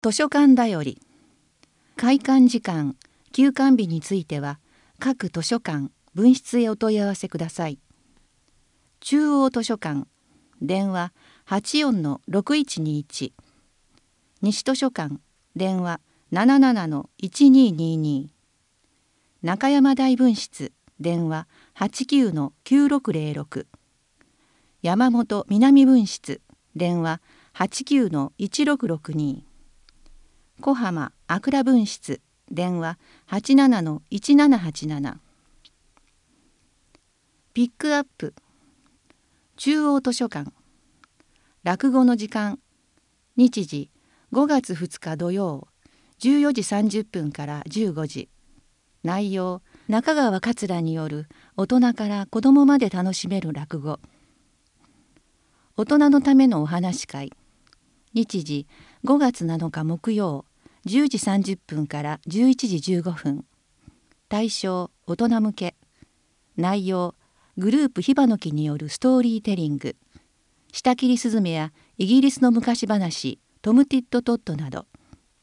図書館だより。開館時間、休館日については各図書館・分室へお問い合わせください。中央図書館、電話84-6121。西図書館、電話77-1222。中山大分室、電話89-9606。山本南分室、電話89-1662。小浜阿倉分室、電話87-1787。ピックアップ。中央図書館。落語の時間。日時5月2日土曜14時30分から15時。内容、中川桂による大人から子どもまで楽しめる落語。大人のためのお話会。日時5月7日木曜10時30分から11時15分。対象、大人向け。内容、グループヒバノキによるストーリーテリング。舌切りスズメやイギリスの昔話、トム・ティット・トットなど。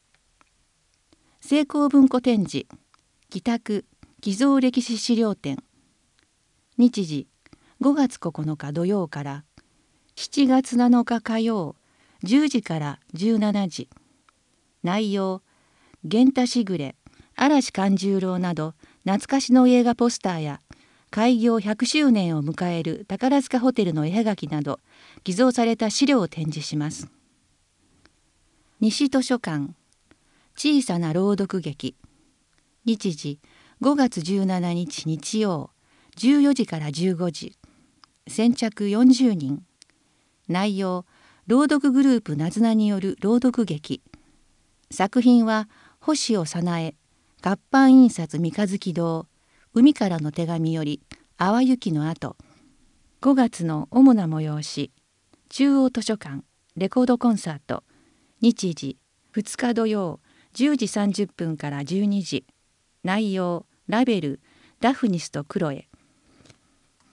成功文庫展示、北区寄贈歴史資料展。日時5月9日土曜から7月7日火曜10時から17時。内容、源太しぐれ、嵐勘十郎など懐かしの映画ポスターや開業100周年を迎える宝塚ホテルの絵はがきなど偽造された資料を展示します。西図書館、小さな朗読劇。日時5月17日日曜14時から15時。先着40人。内容、朗読グループなずなによる朗読劇。作品は星尾早苗、活版印刷三日月堂、海からの手紙より淡雪の後。5月の主な催し。中央図書館レコードコンサート。日時2日土曜10時30分から12時。内容、ラベル、ダフニスとクロエ。